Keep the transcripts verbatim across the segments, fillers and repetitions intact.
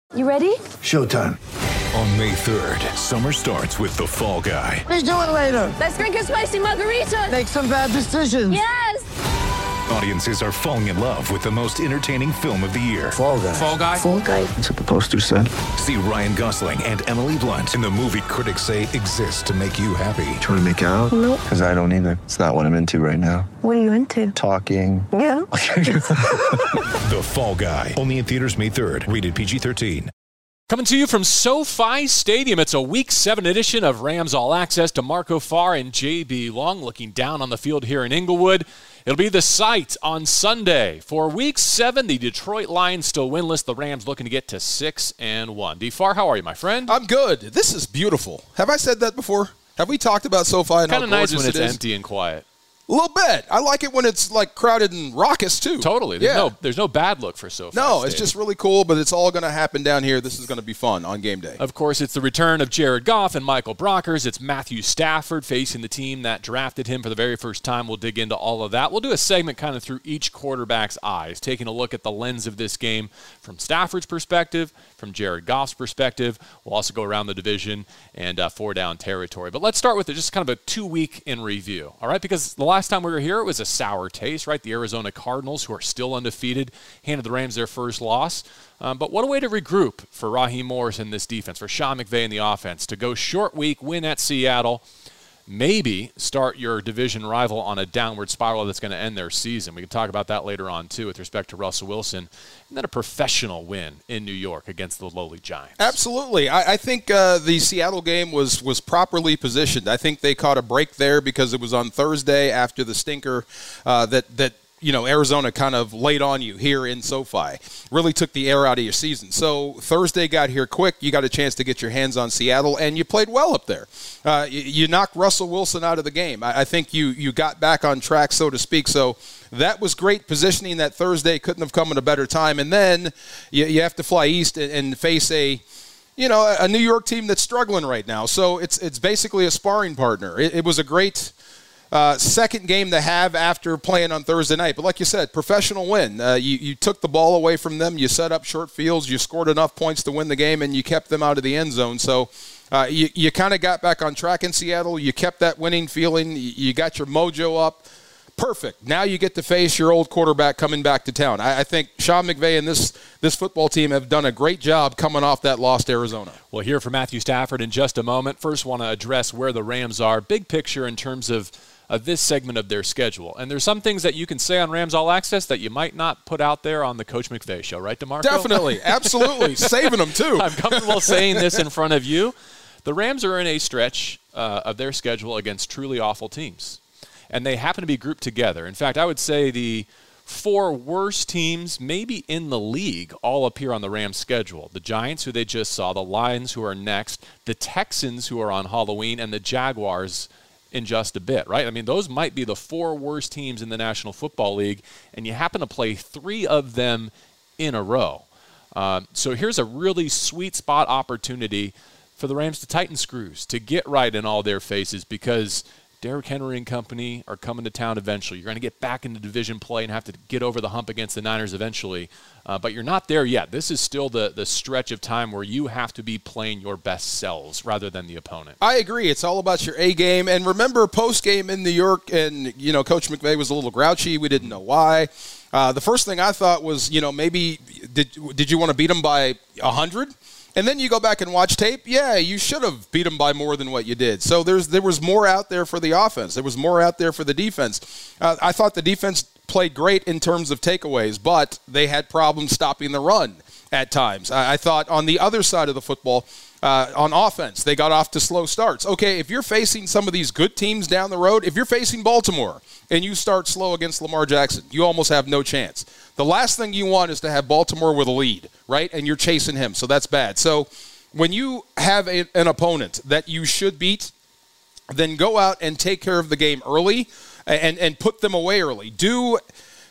You ready? Showtime. On May third, summer starts with The Fall Guy. Let's do it later. Let's drink a spicy margarita. Make some bad decisions. Yes! Audiences are falling in love with the most entertaining film of the year. Fall Guy. Fall Guy? Fall Guy. That's what the poster said. See Ryan Gosling and Emily Blunt in the movie critics say exists to make you happy. Trying to make it out? Nope. Because I don't either. It's not what I'm into right now. What are you into? Talking. Yeah. The Fall Guy. Only in theaters May third. Rated P G thirteen. Coming to you from SoFi Stadium, it's a Week seven edition of Rams All Access. DeMarco Farr and J B Long looking down on the field here in Inglewood. It'll be the site on Sunday. For Week seven, the Detroit Lions still winless. The Rams looking to get to six and one. D. Farr, how are you, my friend? I'm good. This is beautiful. Have I said that before? Have we talked about SoFi and how Kind of nice when gorgeous it's it is? empty and quiet. A little bit. I like it when it's like crowded and raucous too. Totally. There's, yeah. no, there's no bad look for SoFi No, Stadium. it's just really cool, but it's all going to happen down here. This is going to be fun on game day. Of course, it's the return of Jared Goff and Michael Brockers. It's Matthew Stafford facing the team that drafted him for the very first time. We'll dig into all of that. We'll do a segment kind of through each quarterback's eyes, taking a look at the lens of this game from Stafford's perspective, from Jared Goff's perspective. We'll also go around the division and uh, four-down territory. But let's start with just kind of a two-week in review, all right? Because the last time we were here, it was a sour taste, right? The Arizona Cardinals, who are still undefeated, handed the Rams their first loss. Um, but what a way to regroup for Raheem Morris in this defense, for Sean McVay in the offense, to go short week, win at Seattle, maybe start your division rival on a downward spiral that's going to end their season. We can talk about that later on, too, with respect to Russell Wilson. And then a professional win in New York against the lowly Giants. Absolutely. I, I think uh, the Seattle game was, was properly positioned. I think they caught a break there because it was on Thursday after the stinker uh, that, that you know, Arizona kind of laid on you here in SoFi. Really took the air out of your season. So Thursday got here quick. You got a chance to get your hands on Seattle, and you played well up there. Uh, you, you knocked Russell Wilson out of the game. I, I think you you got back on track, so to speak. So that was great positioning. That Thursday couldn't have come at a better time. And then you, you have to fly east and, and face a you know, a New York team that's struggling right now. So it's it's basically a sparring partner. It, it was a great Uh, second game to have after playing on Thursday night. But like you said, professional win. Uh, you, you took the ball away from them. You set up short fields. You scored enough points to win the game, and you kept them out of the end zone. So uh, you, you kind of got back on track in Seattle. You kept that winning feeling. You, you got your mojo up. Perfect. Now you get to face your old quarterback coming back to town. I, I think Sean McVay and this this football team have done a great job coming off that loss to Arizona. We'll hear from Matthew Stafford in just a moment. First, want to address where the Rams are. Big picture in terms of of this segment of their schedule. And there's some things that you can say on Rams All Access that you might not put out there on the Coach McVay show, right, DeMarco? Definitely. Absolutely. Saving them, too. I'm comfortable saying this in front of you. The Rams are in a stretch uh, of their schedule against truly awful teams. And they happen to be grouped together. In fact, I would say the four worst teams maybe in the league all appear on the Rams schedule. The Giants, who they just saw, the Lions, who are next, the Texans, who are on Halloween, and the Jaguars in just a bit, right? I mean, those might be the four worst teams in the National Football League, and you happen to play three of them in a row. Uh, so here's a really sweet spot opportunity for the Rams to tighten screws, to get right in all their faces, because Derrick Henry and company are coming to town eventually. You're going to get back into division play and have to get over the hump against the Niners eventually. Uh, but you're not there yet. This is still the, the stretch of time where you have to be playing your best selves rather than the opponent. I agree. It's all about your A game. And remember, post-game in New York, and, you know, Coach McVay was a little grouchy. We didn't know why. Uh, the first thing I thought was, you know, maybe did, did you want to beat them by one hundred? And then you go back and watch tape, yeah, you should have beat them by more than what you did. So there's there was more out there for the offense. There was more out there for the defense. Uh, I thought the defense played great in terms of takeaways, but they had problems stopping the run at times. I, I thought on the other side of the football, uh, on offense, they got off to slow starts. Okay, if you're facing some of these good teams down the road, if you're facing Baltimore and you start slow against Lamar Jackson, you almost have no chance. The last thing you want is to have Baltimore with a lead, right? And you're chasing him, so that's bad. So when you have a, an opponent that you should beat, then go out and take care of the game early and, and put them away early. Do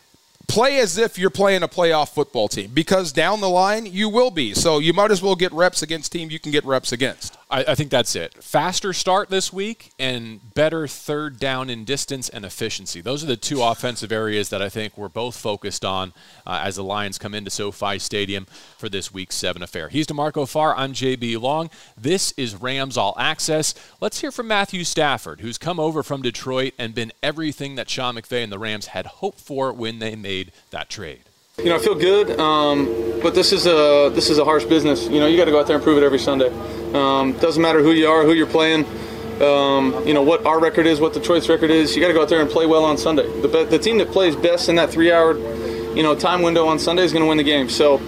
play as if you're playing a playoff football team, because down the line you will be. So you might as well get reps against teams you can get reps against. I, I think that's it. Faster start this week and better third down in distance and efficiency. Those are the two offensive areas that I think we're both focused on uh, as the Lions come into SoFi Stadium for this Week seven affair. He's DeMarco Farr. I'm J B Long. This is Rams All Access. Let's hear from Matthew Stafford, who's come over from Detroit and been everything that Sean McVay and the Rams had hoped for when they made that trade. You know, I feel good, um, but this is a this is a harsh business. You know, you got to go out there and prove it every Sunday. Um, doesn't matter who you are, who you're playing. Um, you know what our record is, what Detroit's record is. You got to go out there and play well on Sunday. The the team that plays best in that three-hour, you know, time window on Sunday is going to win the game. So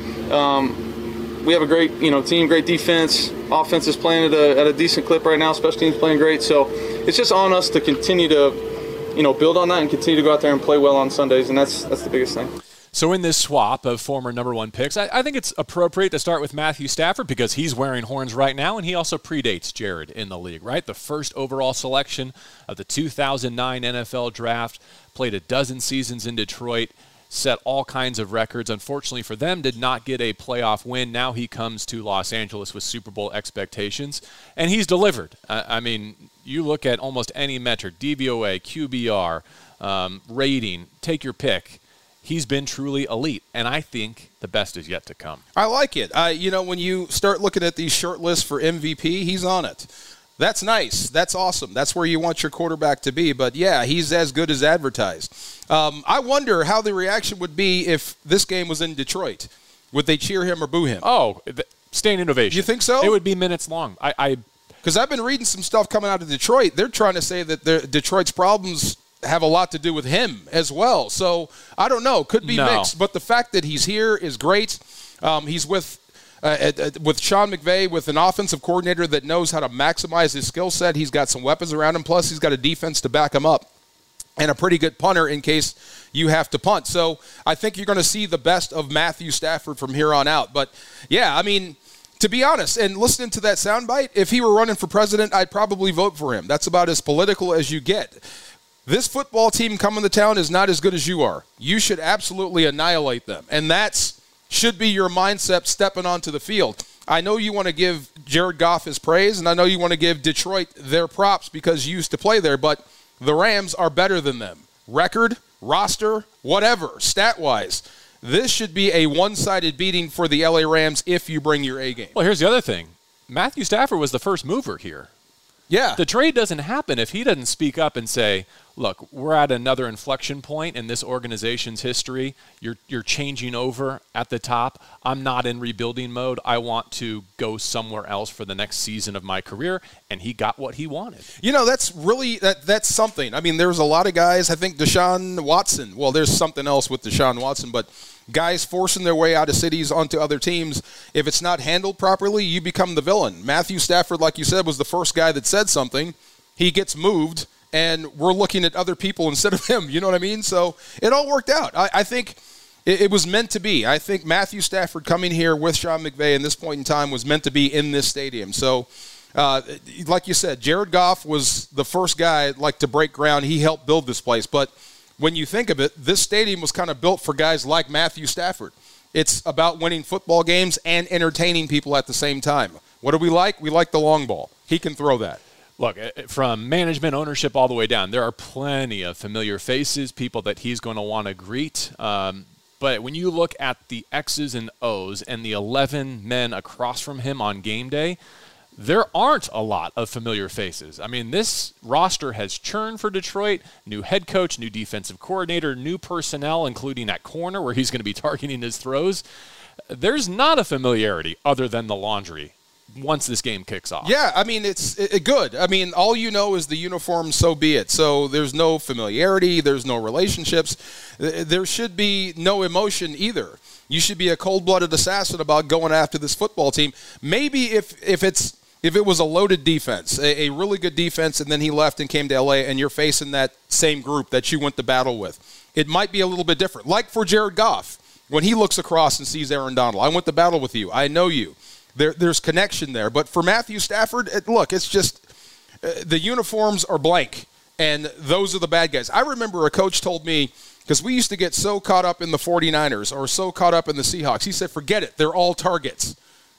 um, we have a great, you know, team, great defense. Offense is playing at a at a decent clip right now. Special teams playing great. So it's just on us to continue to, you know, build on that and continue to go out there and play well on Sundays, and that's that's the biggest thing. So in this swap of former number one picks, I, I think it's appropriate to start with Matthew Stafford because he's wearing horns right now, and he also predates Jared in the league, right? The first overall selection of the two thousand nine N F L Draft, played a dozen seasons in Detroit, set all kinds of records. Unfortunately for them, did not get a playoff win. Now he comes to Los Angeles with Super Bowl expectations, and he's delivered. I, I mean, you look at almost any metric, D V O A, Q B R, um, rating, take your pick. He's been truly elite, and I think the best is yet to come. I like it. Uh, you know, when you start looking at these short lists for M V P, he's on it. That's nice. That's awesome. That's where you want your quarterback to be. But, yeah, he's as good as advertised. Um, I wonder how the reaction would be if this game was in Detroit. Would they cheer him or boo him? Oh, standing ovation. You think so? It would be minutes long. I, I Because I've been reading some stuff coming out of Detroit. They're trying to say that Detroit's problems have a lot to do with him as well. So I don't know. Could be no. mixed. But the fact that he's here is great. Um, he's with uh, uh, with Sean McVay, with an offensive coordinator that knows how to maximize his skill set. He's got some weapons around him. Plus, he's got a defense to back him up and a pretty good punter in case you have to punt. So I think you're going to see the best of Matthew Stafford from here on out. But, yeah, I mean, to be honest, and listening to that soundbite, if he were running for president, I'd probably vote for him. That's about as political as you get. This football team coming to town is not as good as you are. You should absolutely annihilate them. And that should be your mindset stepping onto the field. I know you want to give Jared Goff his praise, and I know you want to give Detroit their props because you used to play there, but the Rams are better than them. Record, roster, whatever, stat-wise. This should be a one-sided beating for the L A Rams if you bring your A game. Well, here's the other thing. Matthew Stafford was the first mover here. Yeah. The trade doesn't happen if he doesn't speak up and say, look, we're at another inflection point in this organization's history. You're you're changing over at the top. I'm not in rebuilding mode. I want to go somewhere else for the next season of my career. And he got what he wanted. You know, that's really, that that's something. I mean, there's a lot of guys, I think Deshaun Watson, well, there's something else with Deshaun Watson, but guys forcing their way out of cities onto other teams, if it's not handled properly, you become the villain. Matthew Stafford, like you said, was the first guy that said something. He gets moved, and we're looking at other people instead of him. You know what I mean? So it all worked out. I, I think it, it was meant to be. I think Matthew Stafford coming here with Sean McVay in this point in time was meant to be in this stadium. So, uh, like you said, Jared Goff was the first guy like to break ground. He helped build this place. But when you think of it, this stadium was kind of built for guys like Matthew Stafford. It's about winning football games and entertaining people at the same time. What do we like? We like the long ball. He can throw that. Look, from management, ownership, all the way down, there are plenty of familiar faces, people that he's going to want to greet. Um, but when you look at the X's and O's and the eleven men across from him on game day, there aren't a lot of familiar faces. I mean, this roster has churned for Detroit. New head coach, new defensive coordinator, new personnel, including at corner where he's going to be targeting his throws. There's not a familiarity other than the laundry once this game kicks off. Yeah, I mean, it's it, good. I mean, all you know is the uniform, so be it. So there's no familiarity. There's no relationships. There should be no emotion either. You should be a cold-blooded assassin about going after this football team. Maybe if if it's if it was a loaded defense, a, a really good defense, and then he left and came to L A and you're facing that same group that you went to battle with, it might be a little bit different. Like for Jared Goff, when he looks across and sees Aaron Donald, I went to battle with you. I know you. There, there's connection there. But for Matthew Stafford, it, look, it's just uh, the uniforms are blank, and those are the bad guys. I remember a coach told me, because we used to get so caught up in the forty-niners or so caught up in the Seahawks, he said, forget it. They're all targets.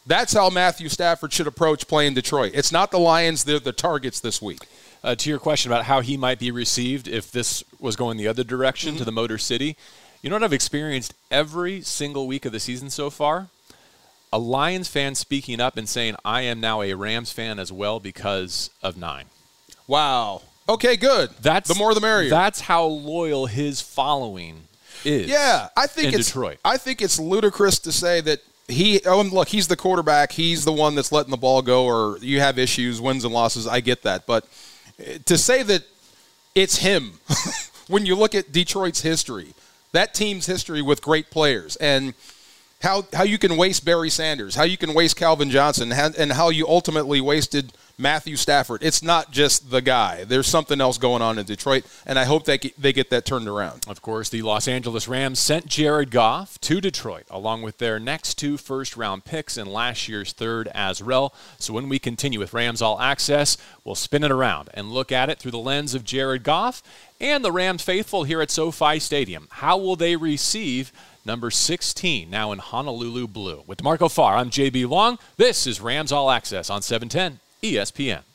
That's how Matthew Stafford should approach playing Detroit. It's not the Lions, they're the targets this week. Uh, to your question about how he might be received if this was going the other direction mm-hmm. to the Motor City, you know what I've experienced every single week of the season so far? A Lions fan speaking up and saying, I am now a Rams fan as well because of nine. Wow. Okay, good. That's, the more the merrier. That's how loyal his following is. Yeah, I think in it's Detroit. I think it's ludicrous to say that he oh and look, he's the quarterback, he's the one that's letting the ball go, or you have issues, wins and losses, I get that. But to say that it's him when you look at Detroit's history, that team's history with great players, and how how you can waste Barry Sanders, how you can waste Calvin Johnson, and how you ultimately wasted Matthew Stafford. It's not just the guy. There's something else going on in Detroit, and I hope they get, they get that turned around. Of course, the Los Angeles Rams sent Jared Goff to Detroit, along with their next two first-round picks and last year's third as well. So when we continue with Rams All Access, we'll spin it around and look at it through the lens of Jared Goff and the Rams faithful here at SoFi Stadium. How will they receive number sixteen, now in Honolulu blue? With Marco Farr, I'm J B Long. This is Rams All Access on seven ten E S P N.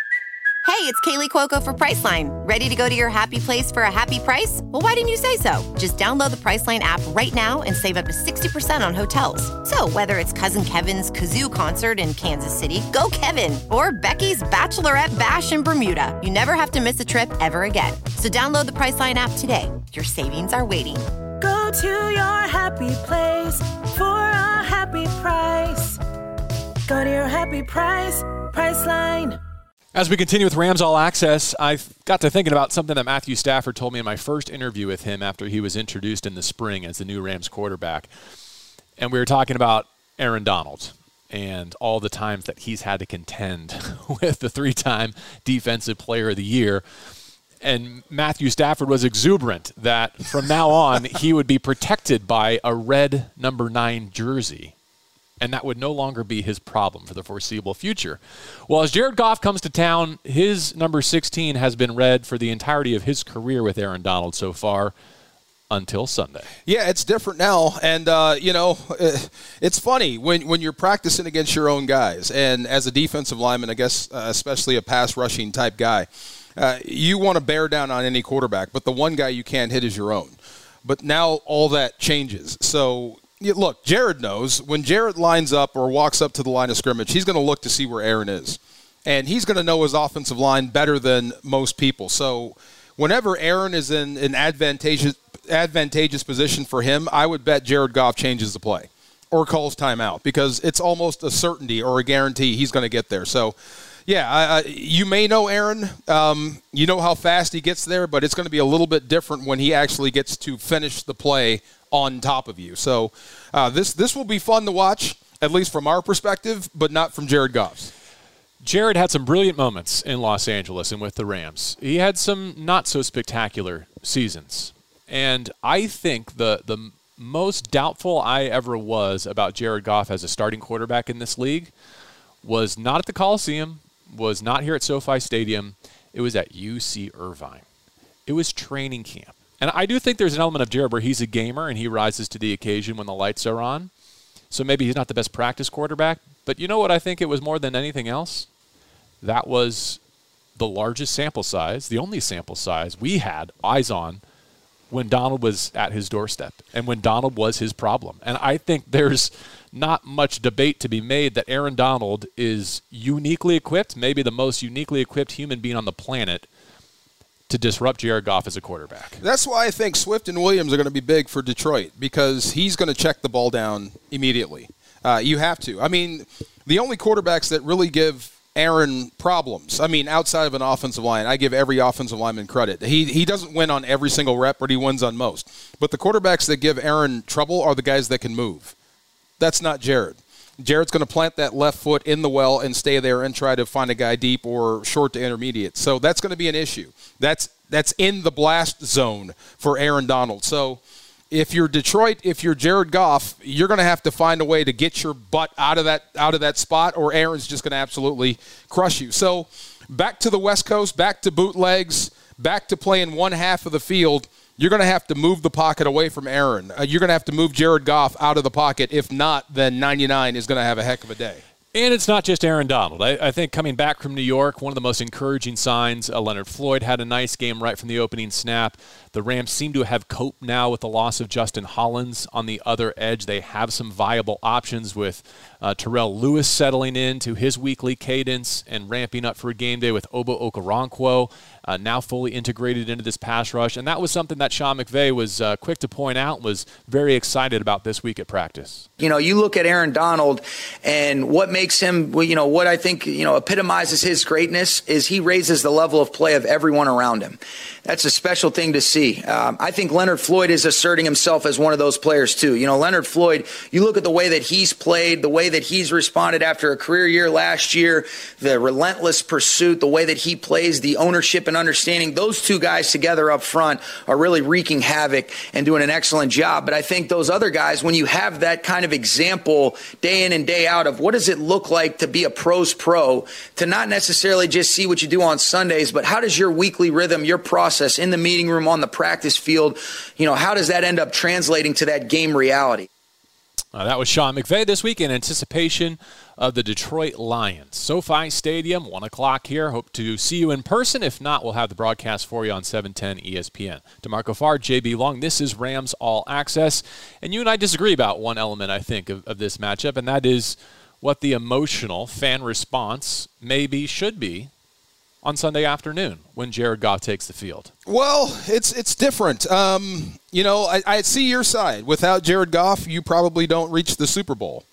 Hey, it's Kaylee Cuoco for Priceline. Ready to go to your happy place for a happy price? Well, why didn't you say so? Just download the Priceline app right now and save up to sixty percent on hotels. So whether it's Cousin Kevin's Kazoo Concert in Kansas City, go Kevin, or Becky's Bachelorette Bash in Bermuda, you never have to miss a trip ever again. So download the Priceline app today. Your savings are waiting. Go to your happy place for a happy price. Go to your happy price, Priceline. As we continue with Rams All Access, I got to thinking about something that Matthew Stafford told me in my first interview with him after he was introduced in the spring as the new Rams quarterback. And we were talking about Aaron Donald and all the times that he's had to contend with the three-time Defensive Player of the Year. And Matthew Stafford was exuberant that from now on he would be protected by a red number nine jersey. And that would no longer be his problem for the foreseeable future. Well, as Jared Goff comes to town, his number sixteen has been red for the entirety of his career with Aaron Donald so far until Sunday. Yeah, it's different now. And, uh, you know, it's funny when, when you're practicing against your own guys. And as a defensive lineman, I guess uh, especially a pass rushing type guy, uh, you want to bear down on any quarterback. But the one guy you can't hit is your own. But now all that changes. So, look, Jared knows when Jared lines up or walks up to the line of scrimmage, he's going to look to see where Aaron is. And he's going to know his offensive line better than most people. So whenever Aaron is in an advantageous advantageous position for him, I would bet Jared Goff changes the play or calls timeout because it's almost a certainty or a guarantee he's going to get there. So, yeah, I, I, you may know Aaron. Um, you know how fast he gets there, but it's going to be a little bit different when he actually gets to finish the play on top of you. So uh, this this will be fun to watch, at least from our perspective, but not from Jared Goff's. Jared had some brilliant moments in Los Angeles and with the Rams. He had some not-so-spectacular seasons. And I think the the most doubtful I ever was about Jared Goff as a starting quarterback in this league was not at the Coliseum, was not here at SoFi Stadium. It was at U C Irvine. It was training camp. And I do think there's an element of Jared where he's a gamer and he rises to the occasion when the lights are on. So maybe he's not the best practice quarterback. But you know what I think it was more than anything else? That was the largest sample size, the only sample size we had eyes on when Donald was at his doorstep and when Donald was his problem. And I think there's not much debate to be made that Aaron Donald is uniquely equipped, maybe the most uniquely equipped human being on the planet, to disrupt Jared Goff as a quarterback. That's why I think Swift and Williams are going to be big for Detroit because he's going to check the ball down immediately. Uh, you have to. I mean, the only quarterbacks that really give Aaron problems, I mean, outside of an offensive line, I give every offensive lineman credit. He he doesn't win on every single rep, but he wins on most. But the quarterbacks that give Aaron trouble are the guys that can move. That's not Jared. Jared's going to plant that left foot in the well and stay there and try to find a guy deep or short to intermediate. So that's going to be an issue. That's that's in the blast zone for Aaron Donald. So if you're Detroit, if you're Jared Goff, you're going to have to find a way to get your butt out of that out of that spot, or Aaron's just going to absolutely crush you. So back to the West Coast, back to bootlegs, back to playing one half of the field. you're going to have to move the pocket away from Aaron. Uh, you're going to have to move Jared Goff out of the pocket. If not, then ninety-nine is going to have a heck of a day. And it's not just Aaron Donald. I, I think coming back from New York, one of the most encouraging signs, uh, Leonard Floyd had a nice game right from the opening snap. The Rams seem to have coped now with the loss of Justin Hollins on the other edge. They have some viable options with uh, Terrell Lewis settling in to his weekly cadence and ramping up for game day with Obo Okoronkwo uh, now fully integrated into this pass rush. And that was something that Sean McVay was uh, quick to point out and was very excited about this week at practice. You know, you look at Aaron Donald and what makes him, you know, what I think, you know, epitomizes his greatness is he raises the level of play of everyone around him. That's a special thing to see. Um, I think Leonard Floyd is asserting himself as one of those players, too. You know, Leonard Floyd, you look at the way that he's played, the way that he's responded after a career year last year, the relentless pursuit, the way that he plays, the ownership and understanding. Those two guys together up front are really wreaking havoc and doing an excellent job. But I think those other guys, when you have that kind of example day in and day out of what does it look like to be a pro's pro, to not necessarily just see what you do on Sundays, but how does your weekly rhythm, your process, in the meeting room, on the practice field, you know, how does that end up translating to that game reality? Uh, that was Sean McVay this week in anticipation of the Detroit Lions. SoFi Stadium, one o'clock here. Hope to see you in person. If not, we'll have the broadcast for you on seven ten E S P N. DeMarco Farr, J B Long, this is Rams All Access. And you and I disagree about one element, I think, of, of this matchup, and that is what the emotional fan response maybe should be on Sunday afternoon when Jared Goff takes the field. Well, it's it's different. Um, you know, I, I see your side. Without Jared Goff, you probably don't reach the Super Bowl.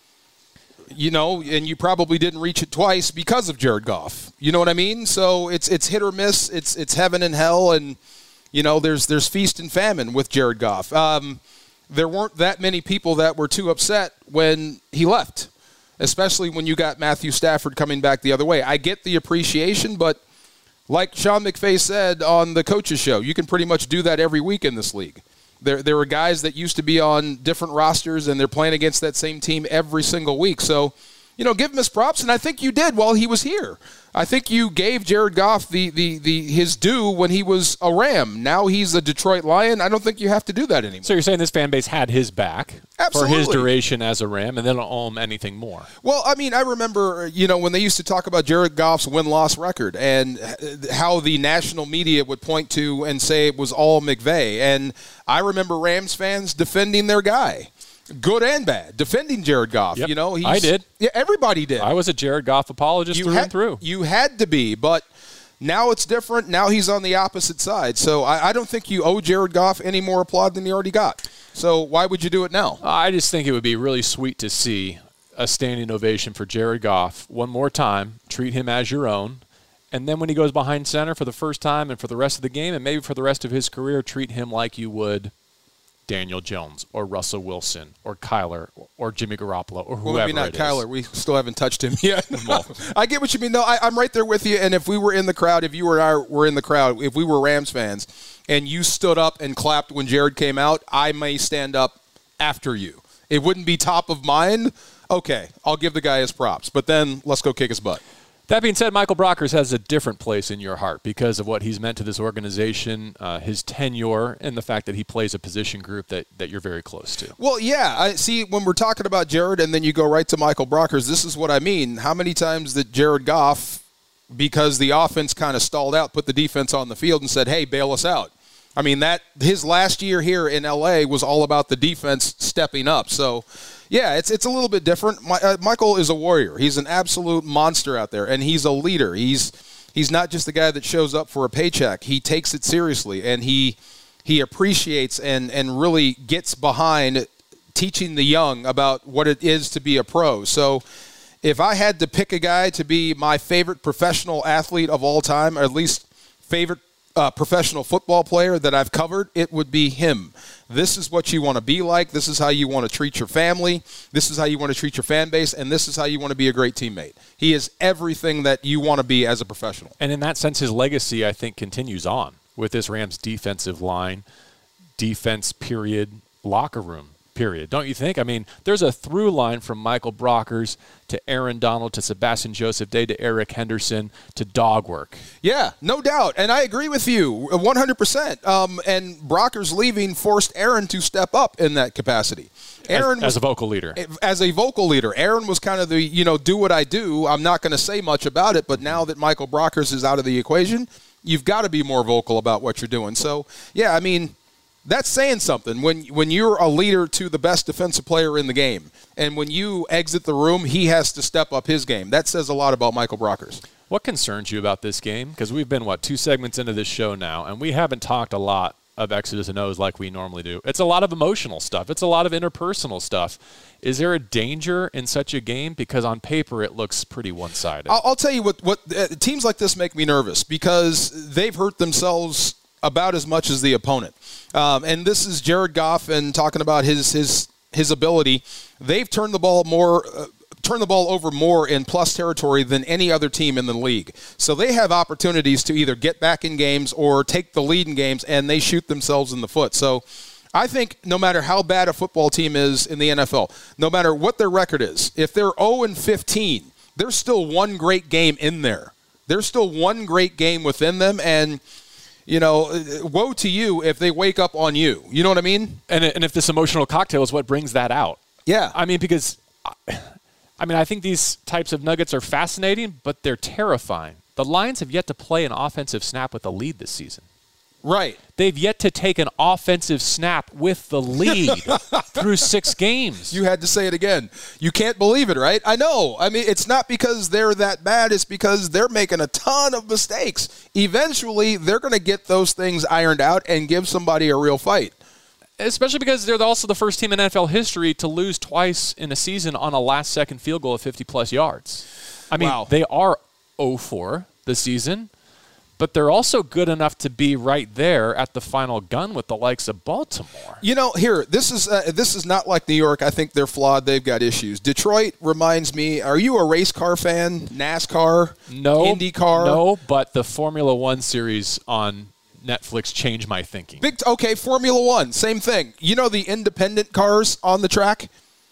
You know, and you probably didn't reach it twice because of Jared Goff. You know what I mean? So it's it's hit or miss. It's it's heaven and hell, and you know, there's there's feast and famine with Jared Goff. Um, there weren't that many people that were too upset when he left, especially when you got Matthew Stafford coming back the other way. I get the appreciation, but like Sean McVay said on the Coaches Show, you can pretty much do that every week in this league. There there were guys that used to be on different rosters, and they're playing against that same team every single week. So, you know, give him his props, and I think you did while he was here. I think you gave Jared Goff the, the, the his due when he was a Ram. Now he's a Detroit Lion. I don't think you have to do that anymore. So you're saying this fan base had his back Absolutely. for his duration as a Ram, and they don't owe him anything more. Well, I mean, I remember, you know, when they used to talk about Jared Goff's win-loss record and how the national media would point to and say it was all McVay. And I remember Rams fans defending their guy. Good and bad, defending Jared Goff. Yep, you know, he's, I did. Yeah, everybody did. I was a Jared Goff apologist you through had, and through. You had to be, but now it's different. Now he's on the opposite side. So I, I don't think you owe Jared Goff any more applaud than you already got. So why would you do it now? I just think it would be really sweet to see a standing ovation for Jared Goff one more time, treat him as your own, and then when he goes behind center for the first time and for the rest of the game and maybe for the rest of his career, treat him like you would Daniel Jones or Russell Wilson or Kyler or Jimmy Garoppolo or whoever well, maybe not it Kyler. is. We still haven't touched him yet. I get what you mean. No, I, I'm right there with you. And if we were in the crowd, if you or I were in the crowd, if we were Rams fans and you stood up and clapped when Jared came out, I may stand up after you. It wouldn't be top of mind. Okay, I'll give the guy his props. But then let's go kick his butt. That being said, Michael Brockers has a different place in your heart because of what he's meant to this organization, uh, his tenure, and the fact that he plays a position group that, that you're very close to. Well, yeah. I see, when we're talking about Jared and then you go right to Michael Brockers, this is what I mean. How many times did Jared Goff, because the offense kind of stalled out, put the defense on the field and said, hey, bail us out? I mean, that his last year here in L A was all about the defense stepping up. So, yeah, it's it's a little bit different. My, uh, Michael is a warrior. He's an absolute monster out there, and he's a leader. He's he's not just the guy that shows up for a paycheck. He takes it seriously, and he he appreciates and, and really gets behind teaching the young about what it is to be a pro. So if I had to pick a guy to be my favorite professional athlete of all time, or at least favorite Uh, professional football player that I've covered, it would be him. This is what you want to be like. This is how you want to treat your family. This is how you want to treat your fan base. And this is how you want to be a great teammate. He is everything that you want to be as a professional. And in that sense, his legacy, I think, continues on with this Rams defensive line, defense period, locker room period, don't you think? I mean, there's a through line from Michael Brockers to Aaron Donald to Sebastian Joseph Day to Eric Henderson to dog work. Yeah, no doubt. And I agree with you one hundred percent. Um, and Brockers leaving forced Aaron to step up in that capacity. Aaron as, was, as a vocal leader. As a vocal leader. Aaron was kind of the, you know, do what I do. I'm not going to say much about it, but now that Michael Brockers is out of the equation, you've got to be more vocal about what you're doing. So, yeah, I mean, that's saying something. When when you're a leader to the best defensive player in the game, and when you exit the room, he has to step up his game. That says a lot about Michael Brockers. What concerns you about this game? Because we've been, what, two segments into this show now, and we haven't talked a lot of X's and O's like we normally do. It's a lot of emotional stuff. It's a lot of interpersonal stuff. Is there a danger in such a game? Because on paper it looks pretty one-sided. I'll, I'll tell you what, what uh, teams like this make me nervous because they've hurt themselves about as much as the opponent. Um, and this is Jared Goff and talking about his his his ability. They've turned the ball more uh, turn the ball over more in plus territory than any other team in the league. So they have opportunities to either get back in games or take the lead in games, and they shoot themselves in the foot. So I think no matter how bad a football team is in the N F L, no matter what their record is, if they're oh and fifteen, there's still one great game in there. There's still one great game within them, and you know, woe to you if they wake up on you. You know what I mean? And, and if this emotional cocktail is what brings that out. Yeah. I mean, because I mean, I think these types of nuggets are fascinating, but they're terrifying. The Lions have yet to play an offensive snap with a lead this season. Right. They've yet to take an offensive snap with the lead through six games. You had to say it again. You can't believe it, right? I know. I mean, it's not because they're that bad. It's because they're making a ton of mistakes. Eventually, they're going to get those things ironed out and give somebody a real fight. Especially because they're also the first team in N F L history to lose twice in a season on a last-second field goal of fifty-plus yards. I mean, wow. They are oh four this season, but they're also good enough to be right there at the final gun with the likes of Baltimore. You know, here, this is uh, this is not like New York. I think they're flawed. They've got issues. Detroit reminds me, are you a race car fan? NASCAR? No. IndyCar? No, but the Formula One series on Netflix changed my thinking. Big, okay, Formula One, same thing. You know the independent cars on the track?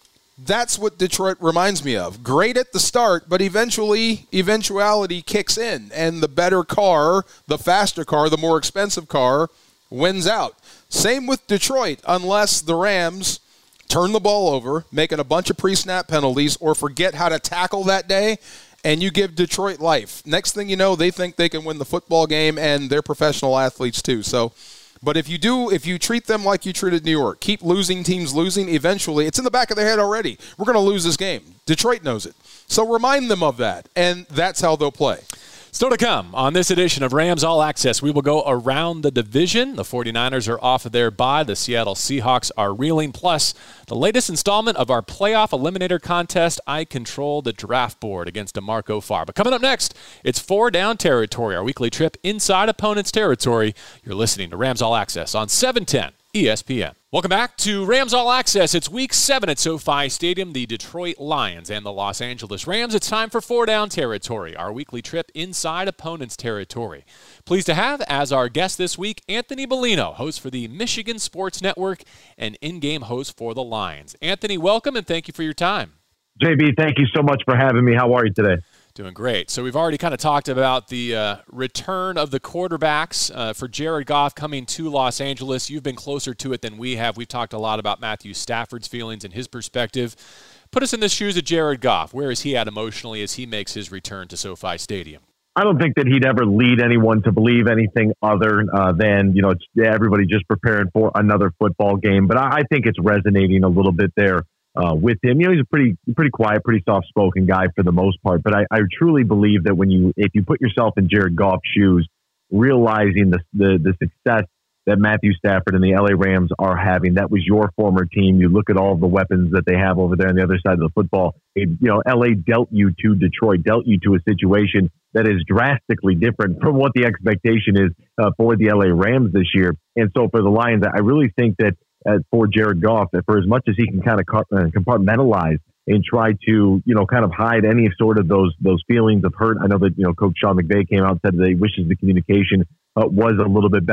That's what Detroit reminds me of. Great at the start, but eventually, eventuality kicks in, and the better car, the faster car, the more expensive car wins out. Same with Detroit, unless the Rams turn the ball over, making a bunch of pre-snap penalties, or forget how to tackle that day, and you give Detroit life. Next thing you know, they think they can win the football game, and they're professional athletes too. So, but if you do, if you treat them like you treated New York, keep losing teams losing, eventually, it's in the back of their head already. We're going to lose this game. Detroit knows it. So remind them of that, and that's how they'll play. Still to come on this edition of Rams All Access, we will go around the division. The 49ers are off of their bye. The Seattle Seahawks are reeling. Plus, the latest installment of our playoff eliminator contest, I Control the Draft Board against DeMarco Farr. But coming up next, it's Four Down Territory, our weekly trip inside opponent's territory. You're listening to Rams All Access on seven ten E S P N. Welcome back to Rams All Access. It's week seven at SoFi Stadium, the Detroit Lions and the Los Angeles Rams. It's time for Four Down Territory, our weekly trip inside opponent's territory. Pleased to have as our guest this week, Anthony Bellino, host for the Michigan Sports Network and in-game host for the Lions. Anthony, welcome and thank you for your time. J B, thank you so much for having me. How are you today? Doing great. So we've already kind of talked about the uh, return of the quarterbacks uh, for Jared Goff coming to Los Angeles. You've been closer to it than we have. We've talked a lot about Matthew Stafford's feelings and his perspective. Put us in the shoes of Jared Goff. Where is he at emotionally as he makes his return to SoFi Stadium? I don't think that he'd ever lead anyone to believe anything other uh, than, you know, it's, everybody just preparing for another football game. But I, I think it's resonating a little bit there. Uh, with him, you know, he's a pretty, pretty quiet, pretty soft-spoken guy for the most part. But I, I truly believe that when you, if you put yourself in Jared Goff's shoes, realizing the, the the success that Matthew Stafford and the L A Rams are having, that was your former team. You look at all the weapons that they have over there on the other side of the football. It, you know, L A dealt you to Detroit, dealt you to a situation that is drastically different from what the expectation is uh, for the L A Rams this year. And so for the Lions, I really think that. Uh, for Jared Goff, that for as much as he can kind of compartmentalize and try to, you know, kind of hide any sort of those those feelings of hurt. I know that, you know, Coach Sean McVay came out and said that he wishes the communication uh, was a little bit better.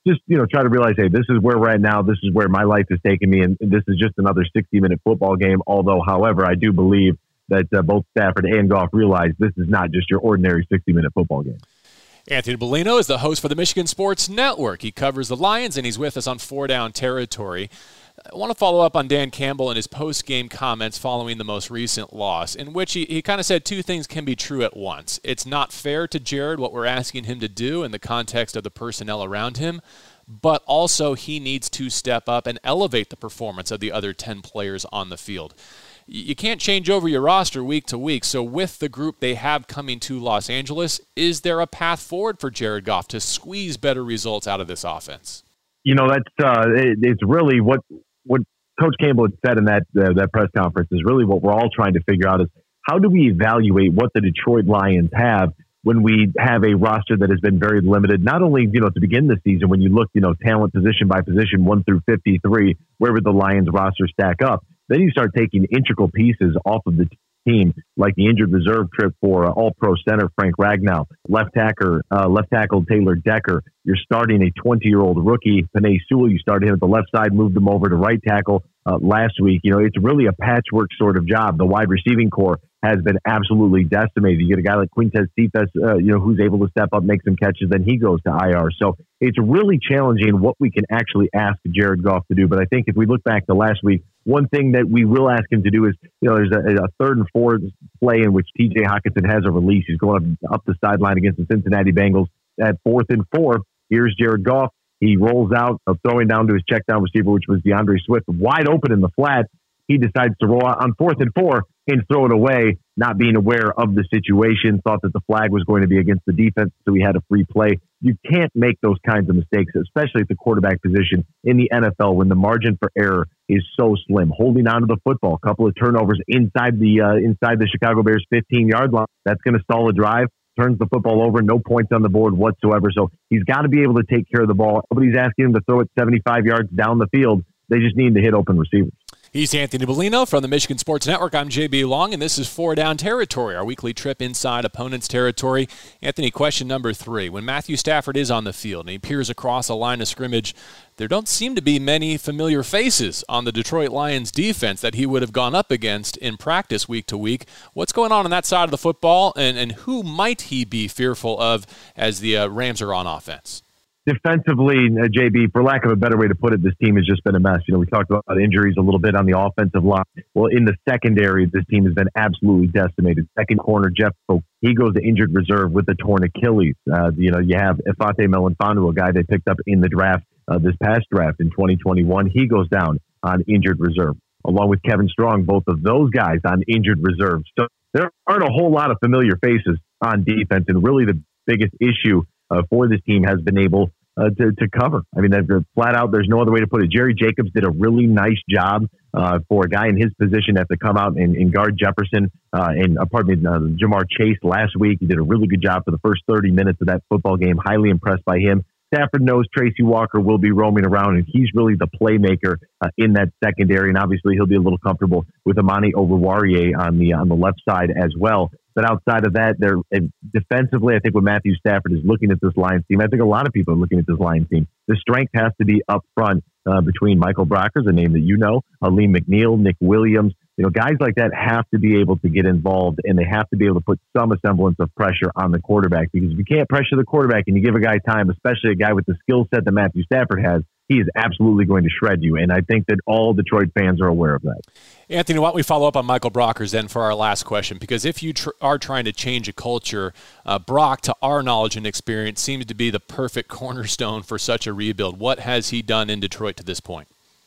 just, you know, try to realize, hey, this is where we're at now. This is where my life has taken me, and this is just another sixty-minute football game. Although, however, I do believe that uh, both Stafford and Goff realize this is not just your ordinary sixty-minute football game. Anthony Bellino is the host for the Michigan Sports Network. He covers the Lions, and he's with us on Four Down Territory. I want to follow up on Dan Campbell and his post-game comments following the most recent loss, in which he, he kind of said two things can be true at once. It's not fair to Jared what we're asking him to do in the context of the personnel around him, but also he needs to step up and elevate the performance of the other ten players on the field. You can't change over your roster week to week, so with the group they have coming to Los Angeles, is there a path forward for Jared Goff to squeeze better results out of this offense? You know, that's uh, it, it's really what what Coach Campbell had said in that uh, that press conference is really what we're all trying to figure out is how do we evaluate what the Detroit Lions have when we have a roster that has been very limited, not only, you know, to begin the season, when you look, you know, talent position by position, one through fifty-three, where would the Lions roster stack up? Then you start taking integral pieces off of the team, like the injured reserve trip for uh, all-pro center Frank Ragnow, left tackle, uh, left tackle Taylor Decker. You're starting a twenty-year-old rookie, Penei Sewell. You started him at the left side, moved him over to right tackle uh, last week. You know, it's really a patchwork sort of job. The wide receiving core has been absolutely decimated. You get a guy like Quintez Cephas, uh, you know, who's able to step up, make some catches, then he goes to I R. So it's really challenging what we can actually ask Jared Goff to do. But I think if we look back to last week, one thing that we will ask him to do is, you know, there's a, a third and fourth play in which T J Hockenson has a release. He's going up, up the sideline against the Cincinnati Bengals at fourth and four. Here's Jared Goff. He rolls out, uh, throwing down to his check down receiver, which was DeAndre Swift, wide open in the flat. He decides to roll out on fourth and four and throw it away, not being aware of the situation, thought that the flag was going to be against the defense, so he had a free play. You can't make those kinds of mistakes, especially at the quarterback position in the N F L when the margin for error is so slim. Holding on to the football, a couple of turnovers inside the uh, inside the Chicago Bears fifteen-yard line, that's going to stall a drive, turns the football over, no points on the board whatsoever. So he's got to be able to take care of the ball. Nobody's asking him to throw it seventy-five yards down the field. They just need to hit open receivers. He's Anthony Bellino from the Michigan Sports Network. I'm J B Long, and this is Four Down Territory, our weekly trip inside opponents' territory. Anthony, question number three. When Matthew Stafford is on the field and he peers across a line of scrimmage, there don't seem to be many familiar faces on the Detroit Lions defense that he would have gone up against in practice week to week. What's going on on that side of the football, and, and who might he be fearful of as the uh, Rams are on offense? Defensively, uh, J B, for lack of a better way to put it, this team has just been a mess. You know, we talked about injuries a little bit on the offensive line. Well, in the secondary, this team has been absolutely decimated. Second corner, Jeff Pope, he goes to injured reserve with a torn Achilles. Uh, you know, you have Ifate Melifonwu, a guy they picked up in the draft, uh, this past draft in twenty twenty-one. He goes down on injured reserve, along with Kevin Strong, both of those guys on injured reserve. So there aren't a whole lot of familiar faces on defense, and really the biggest issue Uh, for this team has been able uh, to, to cover. I mean, they're flat out, there's no other way to put it. Jerry Jacobs did a really nice job uh, for a guy in his position to come out and, and guard Jefferson uh, and, uh, pardon me, uh, Jamar Chase last week. He did a really good job for the first thirty minutes of that football game. Highly impressed by him. Stafford knows Tracy Walker will be roaming around, and he's really the playmaker uh, in that secondary. And obviously, he'll be a little comfortable with Amani Oruwariye on the on the left side as well. But outside of that, they're uh, defensively, I think when Matthew Stafford is looking at this Lions team, I think a lot of people are looking at this Lions team. The strength has to be up front uh, between Michael Brockers, a name that you know, Aleem McNeil, Nick Williams. You know, guys like that have to be able to get involved, and they have to be able to put some semblance of pressure on the quarterback. Because if you can't pressure the quarterback and you give a guy time, especially a guy with the skill set that Matthew Stafford has, he is absolutely going to shred you. And I think that all Detroit fans are aware of that. Anthony, why don't we follow up on Michael Brockers then for our last question? Because if you tr- are trying to change a culture, uh, Brock, to our knowledge and experience, seems to be the perfect cornerstone for such a rebuild. What has he done in Detroit to this point?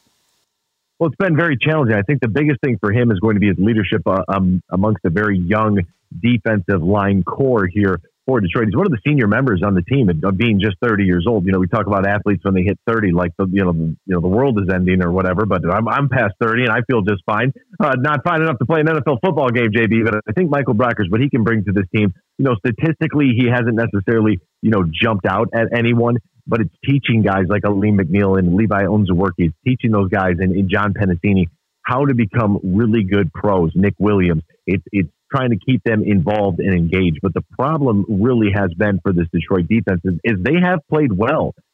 Well, it's been very challenging. I think the biggest thing for him is going to be his leadership uh, um, amongst a very young defensive line core here for Detroit. He's one of the senior members on the team, and being just thirty years old. You know, we talk about athletes when they hit thirty, like the you know you know the world is ending or whatever. But I'm I'm past thirty, and I feel just fine. Uh, not fine enough to play an N F L football game, J B. But I think Michael Brockers, what he can bring to this team, you know, statistically, he hasn't necessarily you know jumped out at anyone. But it's teaching guys like Aleem McNeil and Levi Onwuzurike. It's teaching those guys and, and John Pennicini how to become really good pros. Nick Williams. It's it's trying to keep them involved and engaged. But the problem really has been for this Detroit defense is, is they have played well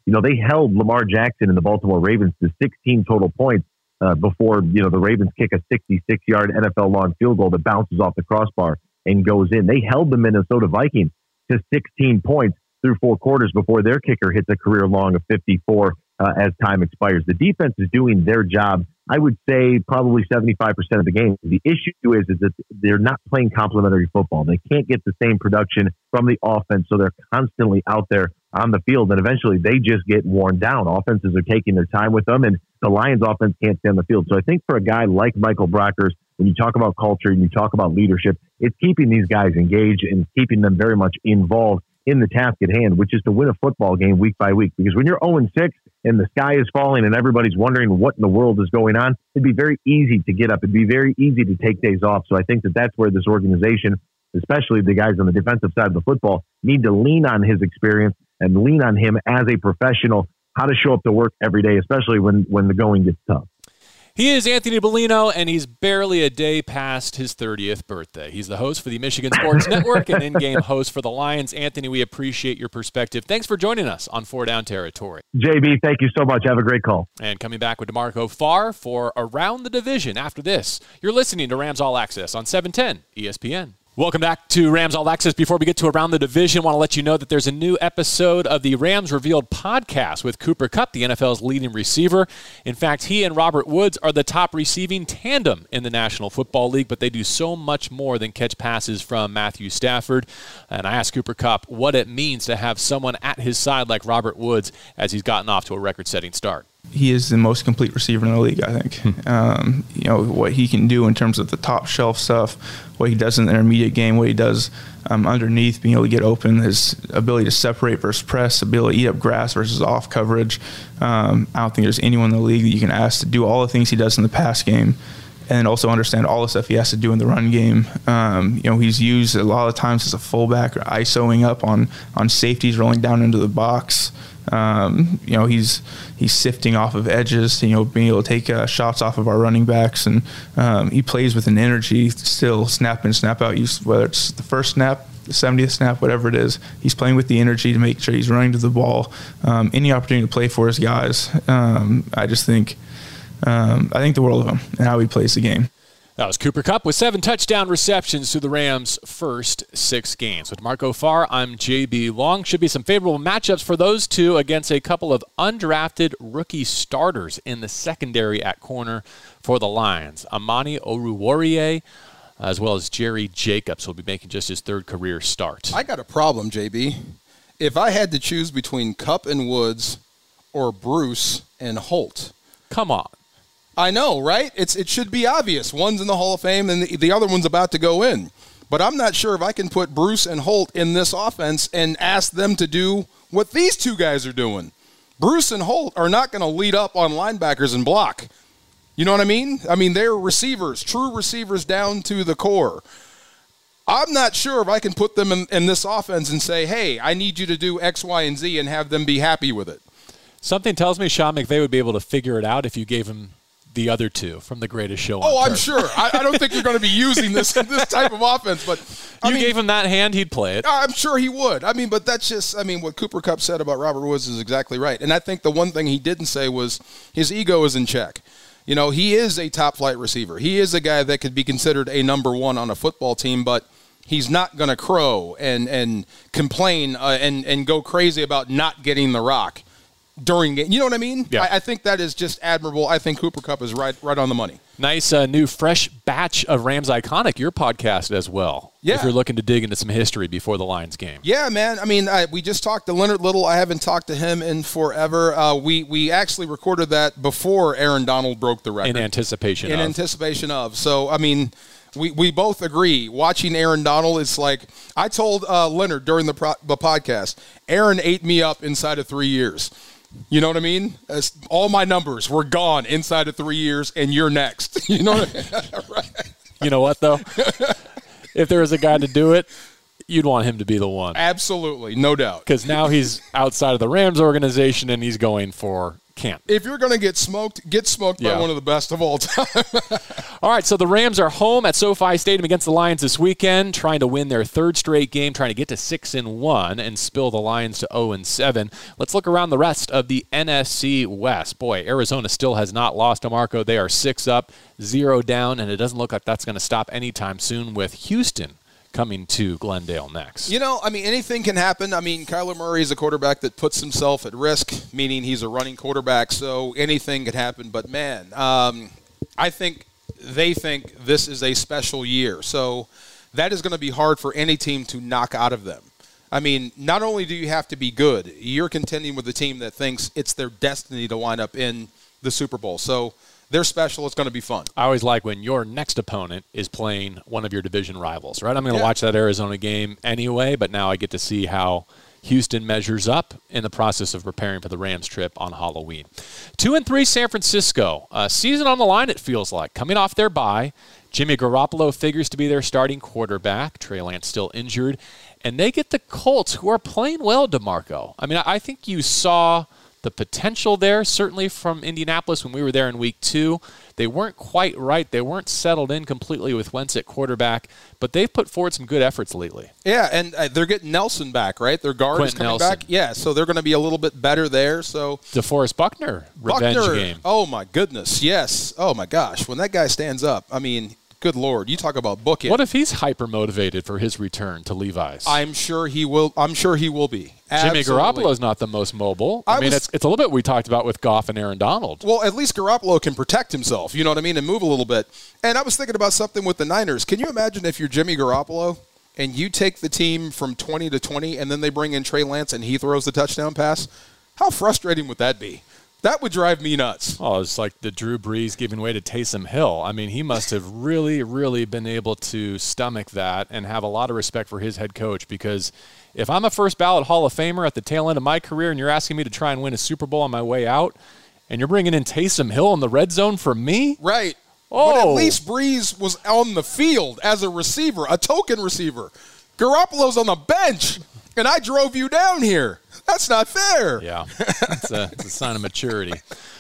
you know, they held Lamar Jackson and the Baltimore Ravens to sixteen total points uh, before, you know, the Ravens kick a sixty-six-yard N F L long field goal that bounces off the crossbar and goes in. They held the Minnesota Vikings to sixteen points through four quarters before their kicker hits a career long of fifty-four uh, as time expires. The defense is doing their job, I would say probably seventy-five percent of the game. The issue is, is that they're not playing complementary football. They can't get the same production from the offense, so they're constantly out there on the field, and eventually they just get worn down. Offenses are taking their time with them, and the Lions offense can't stay on the field. So I think for a guy like Michael Brockers, when you talk about culture and you talk about leadership, it's keeping these guys engaged and keeping them very much involved in the task at hand, which is to win a football game week by week. Because when you're oh and six and the sky is falling and everybody's wondering what in the world is going on, it'd be very easy to get up. It'd be very easy to take days off. So I think that that's where this organization, especially the guys on the defensive side of the football, need to lean on his experience and lean on him as a professional, how to show up to work every day, especially when, when the going gets tough. He is Anthony Bellino, and he's barely a day past his thirtieth birthday. He's the host for the Michigan Sports Network and in-game host for the Lions. Anthony, we appreciate your perspective. Thanks for joining us on Four Down Territory. J B, thank you so much. Have a great call. And coming back with DeMarco Farr for Around the Division after this. You're listening to Rams All Access on seven ten E S P N. Welcome back to Rams All Access. Before we get to Around the Division, I want to let you know that there's a new episode of the Rams Revealed podcast with Cooper Kupp, the N F L's leading receiver. In fact, he and Robert Woods are the top receiving tandem in the National Football League, but they do so much more than catch passes from Matthew Stafford. And I asked Cooper Kupp what it means to have someone at his side like Robert Woods as he's gotten off to a record-setting start. He is the most complete receiver in the league, I think. um, you know, what he can do in terms of the top shelf stuff, what he does in the intermediate game, what he does um, underneath, being able to get open, his ability to separate versus press, ability to eat up grass versus off coverage. Um, I don't think there's anyone in the league that you can ask to do all the things he does in the pass game and also understand all the stuff he has to do in the run game. Um, you know, he's used a lot of times as a fullback or ISOing up on, on safeties, rolling down into the box. Um, you know, he's he's sifting off of edges, you know, being able to take uh, shots off of our running backs, and um, he plays with an energy still, snap in, snap out, whether it's the first snap, the seventieth snap, whatever it is. He's playing with the energy to make sure he's running to the ball. Um, any opportunity to play for his guys, um, I just think um, I think the world of him and how he plays the game. That was Cooper Kupp with seven touchdown receptions through the Rams' first six games. With Marco Farr, I'm J B Long. Should be some favorable matchups for those two against a couple of undrafted rookie starters in the secondary at corner for the Lions. Amani Oruwariye, as well as Jerry Jacobs, will be making just his third career start. I got a problem, J B. If I had to choose between Kupp and Woods or Bruce and Holt. Come on. I know, right? It's It should be obvious. One's in the Hall of Fame and the, the other one's about to go in. But I'm not sure if I can put Bruce and Holt in this offense and ask them to do what these two guys are doing. Bruce and Holt are not going to lead up on linebackers and block. You know what I mean? I mean, they're receivers, true receivers down to the core. I'm not sure if I can put them in, in this offense and say, hey, I need you to do X, Y, and Z and have them be happy with it. Something tells me Sean McVay would be able to figure it out if you gave him the other two from The Greatest Show on Oh, I'm Turf. sure. I, I don't think you're going to be using this this type of offense, but I you mean, gave him that hand, he'd play it. I'm sure he would. I mean, but that's just, I mean, what Cooper Kupp said about Robert Woods is exactly right. And I think the one thing he didn't say was his ego is in check. You know, he is a top-flight receiver. He is a guy that could be considered a number one on a football team, but he's not going to crow and, and complain uh, and, and go crazy about not getting the rock during game. You know what I mean? Yeah. I, I think that is just admirable. I think Cooper Kupp is right right on the money. Nice uh, new fresh batch of Rams Iconic, your podcast as well. Yeah. If you're looking to dig into some history before the Lions game. Yeah, man. I mean, I, we just talked to Leonard Little. I haven't talked to him in forever. Uh, we, we actually recorded that before Aaron Donald broke the record. In anticipation in of. In anticipation of. So, I mean, we, we both agree. Watching Aaron Donald, it's like, I told uh, Leonard during the, pro, the podcast, Aaron ate me up inside of three years. You know what I mean? As all my numbers were gone inside of three years, and you're next. You know what I mean? Right. You know what, though? If there was a guy to do it, you'd want him to be the one. Absolutely, no doubt. Because now he's outside of the Rams organization, and he's going for can't. If you're going to get smoked, get smoked Yeah. by one of the best of all time. All right, so the Rams are home at SoFi Stadium against the Lions this weekend, trying to win their third straight game, trying to get to six and one and spill the Lions to oh and seven. Let's look around the rest of the N F C West. Boy, Arizona still has not lost to Marco. They are six up, zero down, and it doesn't look like that's going to stop anytime soon with Houston coming to Glendale next. You know, I mean, anything can happen. I mean, Kyler Murray is a quarterback that puts himself at risk, meaning he's a running quarterback, so anything could happen. But, man, um, I think they think this is a special year. So that is going to be hard for any team to knock out of them. I mean, not only do you have to be good, you're contending with a team that thinks it's their destiny to wind up in the Super Bowl. So they're special. It's going to be fun. I always like when your next opponent is playing one of your division rivals, right? I'm going to Yeah. watch that Arizona game anyway, but now I get to see how Houston measures up in the process of preparing for the Rams trip on Halloween. Two and three San Francisco. Uh, season on the line, it feels like. Coming off their bye, Jimmy Garoppolo figures to be their starting quarterback. Trey Lance still injured. And they get the Colts, who are playing well, DeMarco. I mean, I think you saw the potential there, certainly from Indianapolis when we were there in week two. They weren't quite right. They weren't settled in completely with Wentz at quarterback, but they've put forward some good efforts lately. Yeah, and uh, they're getting Nelson back, right? Their guard Quentin is coming Nelson. back. Yeah, so they're going to be a little bit better there. So DeForest Buckner, revenge Buckner, game. Oh, my goodness, yes. Oh, my gosh. When that guy stands up, I mean, good Lord, you talk about booking. What if he's hyper-motivated for his return to Levi's? I'm sure he will. I'm sure he will be. Jimmy Absolutely. Garoppolo's not the most mobile. I, I mean, was- it's, it's a little bit we talked about with Goff and Aaron Donald. Well, at least Garoppolo can protect himself, you know what I mean, and move a little bit. And I was thinking about something with the Niners. Can you imagine if you're Jimmy Garoppolo and you take the team from twenty to twenty and then they bring in Trey Lance and he throws the touchdown pass? How frustrating would that be? That would drive me nuts. Oh, it's like the Drew Brees giving way to Taysom Hill. I mean, he must have really, really been able to stomach that and have a lot of respect for his head coach, because if I'm a first ballot Hall of Famer at the tail end of my career and you're asking me to try and win a Super Bowl on my way out, and you're bringing in Taysom Hill in the red zone for me? Right. Oh. But at least Breeze was on the field as a receiver, a token receiver. Garoppolo's on the bench, and I drove you down here. That's not fair. Yeah, it's a, it's a sign of maturity.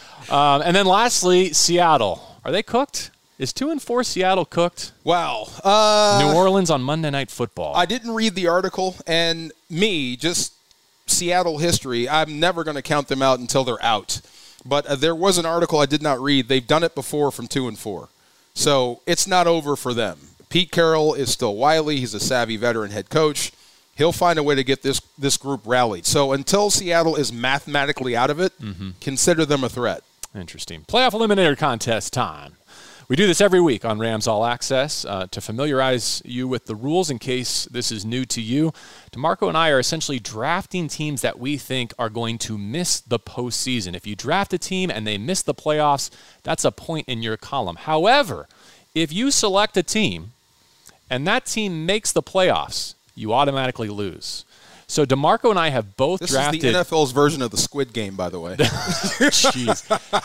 Um, and then lastly, Seattle. Are they cooked? Is two and four Seattle cooked? Wow. Uh, New Orleans on Monday Night Football. I didn't read the article, and me, just Seattle history, I'm never going to count them out until they're out. But uh, there was an article I did not read. They've done it before from two and four. So it's not over for them. Pete Carroll is still wily. He's a savvy veteran head coach. He'll find a way to get this this group rallied. So until Seattle is mathematically out of it, Mm-hmm. consider them a threat. Interesting. Playoff Eliminator Contest time. We do this every week on Rams All Access uh, to familiarize you with the rules in case this is new to you. DeMarco and I are essentially drafting teams that we think are going to miss the postseason. If you draft a team and they miss the playoffs, that's a point in your column. However, if you select a team and that team makes the playoffs, you automatically lose. So DeMarco and I have both This drafted. is the N F L's version of the Squid Game, by the way. Jeez.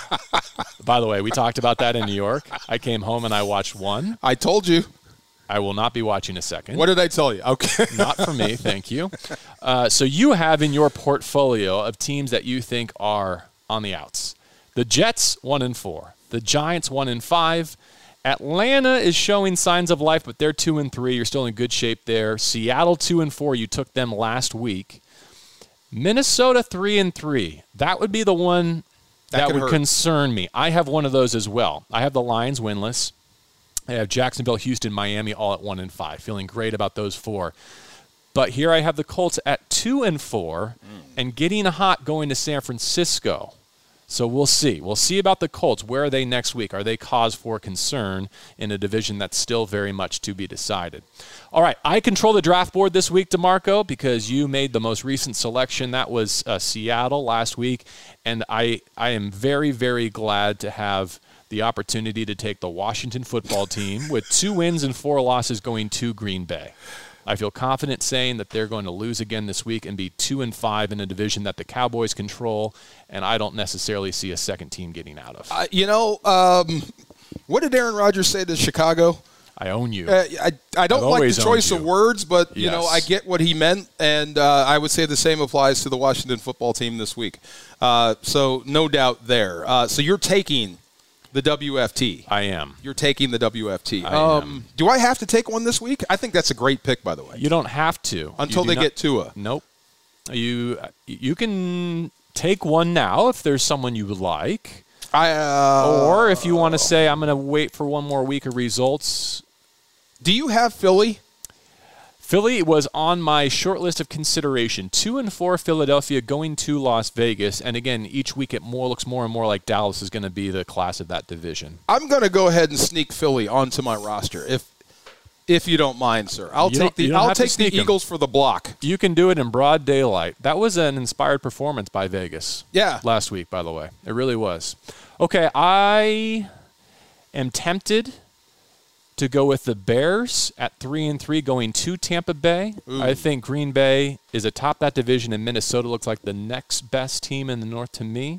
By the way, we talked about that in New York. I came home and I watched one. I told you. I will not be watching a second. What did I tell you? Okay. Not for me, thank you. Uh, so you have in your portfolio of teams that you think are on the outs. The Jets, one and four. The Giants, one and five. Atlanta is showing signs of life, but they're two and three. You're still in good shape there. Seattle, two and four. You took them last week. Minnesota, three and three. That would be the one That that, could would hurt. concern me. I have one of those as well. I have the Lions winless. I have Jacksonville, Houston, Miami all at one and five. Feeling great about those four. But here I have the Colts at two and four, and getting hot going to San Francisco. So we'll see. We'll see about the Colts. Where are they next week? Are they cause for concern in a division that's still very much to be decided? All right, I control the draft board this week, DeMarco, because you made the most recent selection. That was uh, Seattle last week, and I, I am very, very glad to have the opportunity to take the Washington football team with two wins and four losses going to Green Bay. I feel confident saying that they're going to lose again this week and be two and five in a division that the Cowboys control, and I don't necessarily see a second team getting out of. Uh, you know, um, what did Aaron Rodgers say to Chicago? I own you. Uh, I, I don't I've like always the choice owned of you. words, but, you Yes. know, I get what he meant, and uh, I would say the same applies to the Washington football team this week. Uh, so no doubt there. Uh, so you're taking the W F T. I am. You're taking the W F T. I um, am. Do I have to take one this week? I think that's a great pick, by the way. You don't have to. Until You do they not- get Tua. Nope. You you can take one now if there's someone you like. I uh, or if you want to say, I'm going to wait for one more week of results. Do you have Philly? Philly was on my short list of consideration. Two and four Philadelphia going to Las Vegas. And again, each week it more looks more and more like Dallas is going to be the class of that division. I'm going to go ahead and sneak Philly onto my roster if if you don't mind, sir. I'll You take don't- you the don't I'll have to take the sneak 'em. Eagles for the block. You can do it in broad daylight. That was an inspired performance by Vegas. Yeah. Last week, by the way. It really was. Okay, I am tempted to go with the Bears at three and three, going to Tampa Bay. Ooh. I think Green Bay is atop that division, and Minnesota looks like the next best team in the North to me.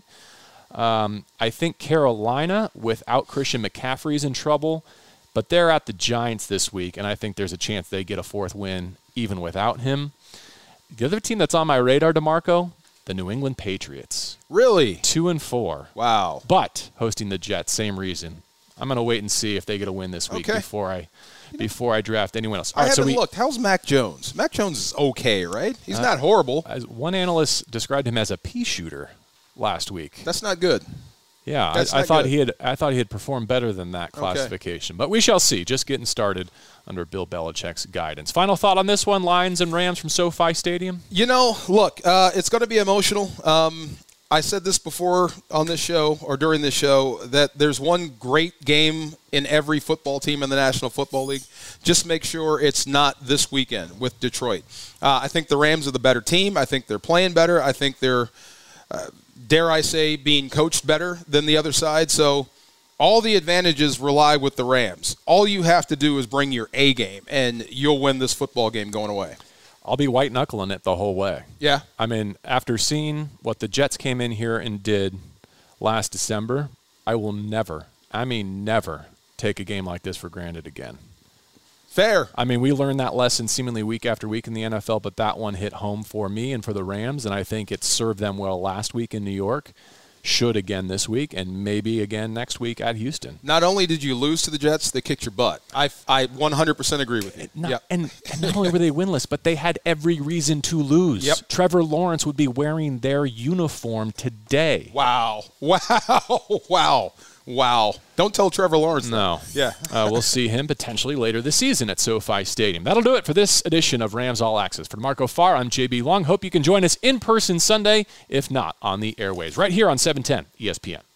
Um, I think Carolina, without Christian McCaffrey, is in trouble, but they're at the Giants this week, and I think there's a chance they get a fourth win even without him. The other team that's on my radar, DeMarco, the New England Patriots. Really? Two and four. Wow. But hosting the Jets, same reason. I'm going to wait and see if they get a win this week Okay. before I before I draft anyone else. All I right, haven't so we, looked. How's Mac Jones? Mac Jones is okay, right? He's Uh, not horrible. As one analyst described him as a pea shooter last week. That's not good. Yeah, That's I, I not thought good. he had I thought he had performed better than that classification. But we shall see. Just getting started under Bill Belichick's guidance. Final thought on this one, Lions and Rams from SoFi Stadium? You know, look, uh, it's going to be emotional. Um, I said this before on this show or during this show that there's one great game in every football team in the National Football League. Just make sure it's not this weekend with Detroit. Uh, I think the Rams are the better team. I think they're playing better. I think they're, uh, dare I say, being coached better than the other side. So all the advantages rely with the Rams. All you have to do is bring your A game, and you'll win this football game going away. I'll be white-knuckling it the whole way. Yeah. I mean, after seeing what the Jets came in here and did last December, I will never, I mean never, take a game like this for granted again. Fair. I mean, we learned that lesson seemingly week after week in the N F L, but that one hit home for me and for the Rams, and I think it served them well last week in New York, should again this week, and maybe again next week at Houston. Not only did you lose to the Jets, they kicked your butt. I, I one hundred percent agree with you. Not, Yep. and, and not only were they winless, but they had every reason to lose. Yep. Trevor Lawrence would be wearing their uniform today. Wow. Wow. Wow. Wow. Don't tell Trevor Lawrence that. No. Yeah. uh, we'll see him potentially later this season at SoFi Stadium. That'll do it for this edition of Rams All Access. For Marco Farr, I'm J B Long. Hope you can join us in person Sunday, if not on the airways, right here on seven ten E S P N.